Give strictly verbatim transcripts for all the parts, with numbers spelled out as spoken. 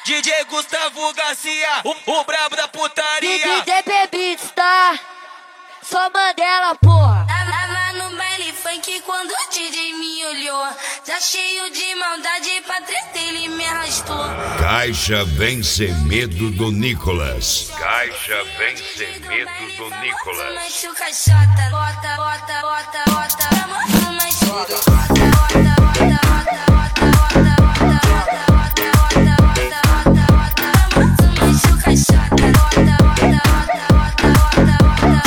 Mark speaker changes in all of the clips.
Speaker 1: D J Gustavo Garcia, o, o brabo da putaria.
Speaker 2: D J Beats, tá? Só Mandela, porra.
Speaker 3: Tava no baile funk quando o D J me olhou. Já cheio de maldade pra treta ele me arrastou.
Speaker 4: Caixa vem sem medo do Nicolas. Caixa vem sem medo do Nicolas.
Speaker 3: Machuca chata, bota, bota, bota, bota. Vamos machuca, bota, bota, bota, bota, bota, bota, bota, bota, bota, bota. Vamos machuca chata, bota, bota, bota, bota, bota,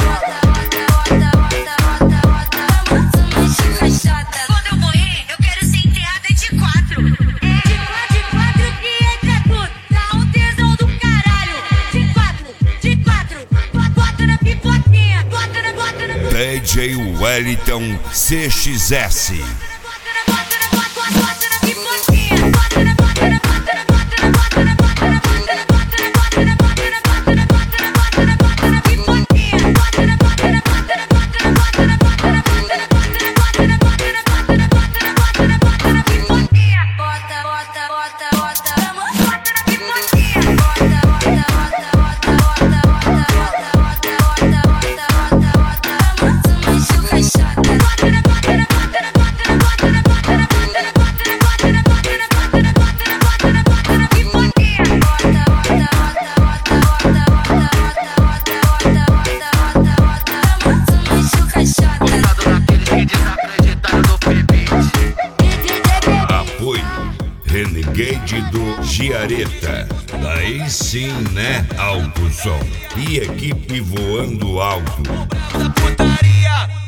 Speaker 3: bota.
Speaker 5: Quando eu morrer, eu quero ser enterrada de quatro. É, de quatro, de quatro que entra tudo. Dá um tesão do caralho. De quatro, de quatro. Bota na pipoquinha. Bota na, bota na.
Speaker 4: D J Wellington C X S.
Speaker 5: Bota na, bota na, bota, bota na pipoquinha. Bota na, bota na, bota na, bota na, bota na, bota na, bota na, bota na, bota na, bota na, bota na, bota na, bota na, bota na pipoquinha. Bota na, bota na, bota na, bota na, bota na, bota na, bota na, bota na, bota na, bota na, bota na, bota na, bota na, bota na pipoquinha.
Speaker 3: Bota, bota, bota, bota. Vamos, bota na pipoquinha. Bota, bota, bota, bota, bota, bota, bota, bota, bota, bota. Vamos, machuca chata.
Speaker 5: Bota na, bota na, bota na, bota na, bota na, bota na, bota na, bota na, bota na, bota na, bota na, bota na, bota na, bota na pipoquinha.
Speaker 3: Bota, bota, bota, bota, bota, bota, bota, bota, bota, bota. Vamos, machuca chata.
Speaker 6: Gostado daqueles que desacreditaram no Febite.
Speaker 4: Apoio Renegade do Giareta. Daí sim, né? Alto som. E equipe voando alto.
Speaker 1: Da putaria.